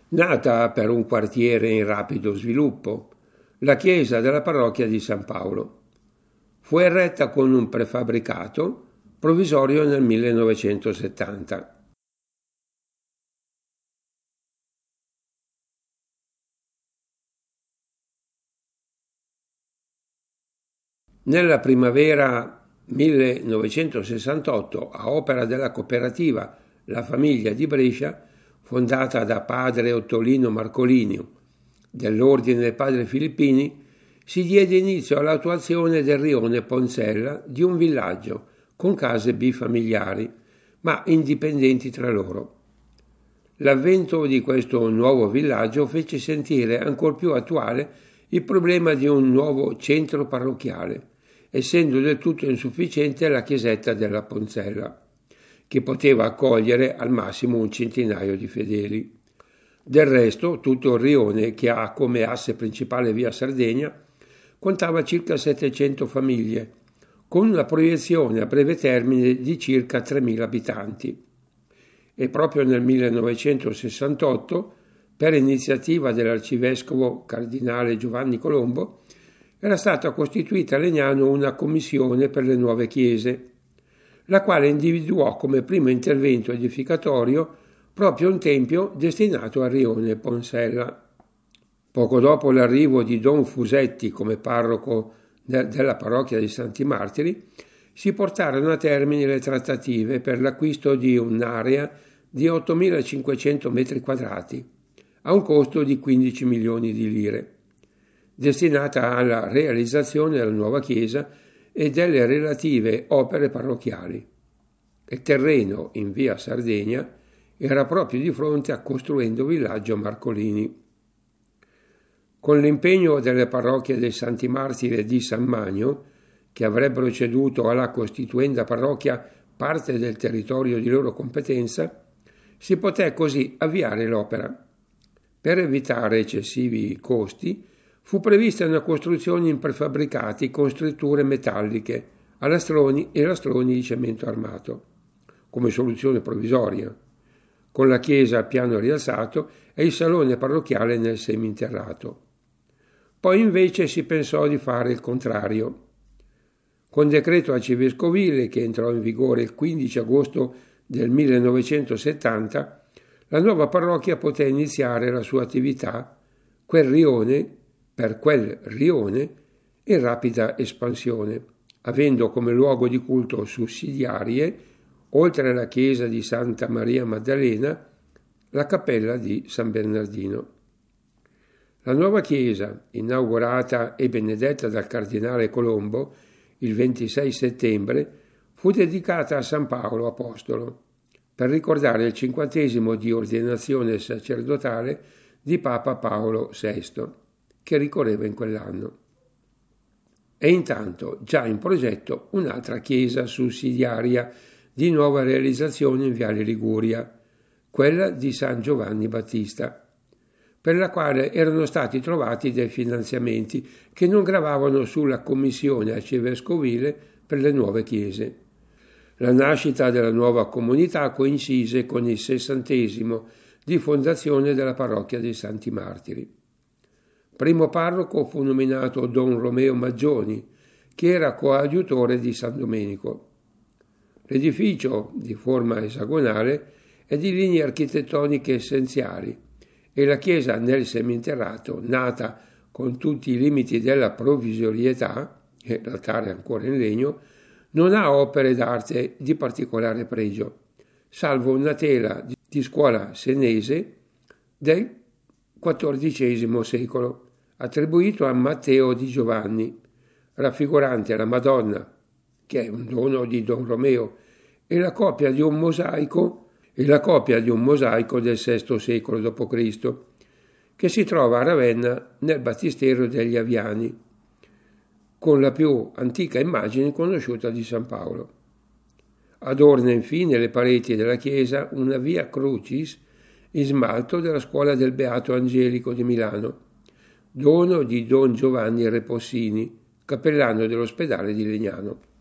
Nata per un quartiere in rapido sviluppo, la chiesa della parrocchia di San Paolo fu eretta con un prefabbricato provvisorio nel 1970. Nella primavera 1968, a opera della cooperativa La Famiglia di Brescia, fondata da padre Ottolino Marcolini dell'Ordine dei Padri Filippini, si diede inizio all'attuazione del rione Ponzella di un villaggio con case bifamiliari, ma indipendenti tra loro. L'avvento di questo nuovo villaggio fece sentire ancor più attuale il problema di un nuovo centro parrocchiale, essendo del tutto insufficiente la chiesetta della Ponzella, che poteva accogliere al massimo un centinaio di fedeli. Del resto, tutto il rione, che ha come asse principale via Sardegna, contava circa 700 famiglie, con una proiezione a breve termine di circa 3.000 abitanti. E proprio nel 1968, per iniziativa dell'arcivescovo cardinale Giovanni Colombo, era stata costituita a Legnano una commissione per le nuove chiese, la quale individuò come primo intervento edificatorio proprio un tempio destinato al rione Ponsella. Poco dopo l'arrivo di Don Fusetti come parroco della parrocchia dei Santi Martiri, si portarono a termine le trattative per l'acquisto di un'area di 8.500 metri quadrati, a un costo di 15 milioni di lire, destinata alla realizzazione della nuova chiesa e delle relative opere parrocchiali. Il terreno in via Sardegna era proprio di fronte a Costruendo Villaggio Marcolini. Con l'impegno delle parrocchie dei Santi Martiri e di San Magno, che avrebbero ceduto alla costituenda parrocchia parte del territorio di loro competenza, si poté così avviare l'opera. Per evitare eccessivi costi, fu prevista una costruzione in prefabbricati con strutture metalliche, alastroni e lastroni di cemento armato, come soluzione provvisoria, con la chiesa a piano rialzato e il salone parrocchiale nel seminterrato. Poi invece si pensò di fare il contrario. Con decreto arcivescovile che entrò in vigore il 15 agosto del 1970, la nuova parrocchia poté iniziare la sua attività per quel rione in rapida espansione, avendo come luogo di culto sussidiarie, oltre alla chiesa di Santa Maria Maddalena, la cappella di San Bernardino. La nuova chiesa, inaugurata e benedetta dal cardinale Colombo il 26 settembre, fu dedicata a San Paolo Apostolo, per ricordare il 50° di ordinazione sacerdotale di Papa Paolo VI, che ricorreva in quell'anno. E intanto già in progetto un'altra chiesa sussidiaria di nuova realizzazione in Viale Liguria, quella di San Giovanni Battista, per la quale erano stati trovati dei finanziamenti che non gravavano sulla commissione arcivescovile per le nuove chiese. La nascita della nuova comunità coincise con il 60° di fondazione della parrocchia dei Santi Martiri. Primo parroco fu nominato Don Romeo Maggioni, che era coadiutore di San Domenico. L'edificio, di forma esagonale, è di linee architettoniche essenziali, e la chiesa nel seminterrato, nata con tutti i limiti della provvisorietà, e l'altare ancora in legno, non ha opere d'arte di particolare pregio, salvo una tela di scuola senese del XIV secolo, attribuito a Matteo di Giovanni, raffigurante la Madonna, che è un dono di Don Romeo, e la copia di un mosaico del VI secolo d.C., che si trova a Ravenna nel battistero degli Aviani, con la più antica immagine conosciuta di San Paolo. Adorna infine le pareti della chiesa una Via Crucis in smalto della scuola del Beato Angelico di Milano, dono di Don Giovanni Repossini, cappellano dell'ospedale di Legnano.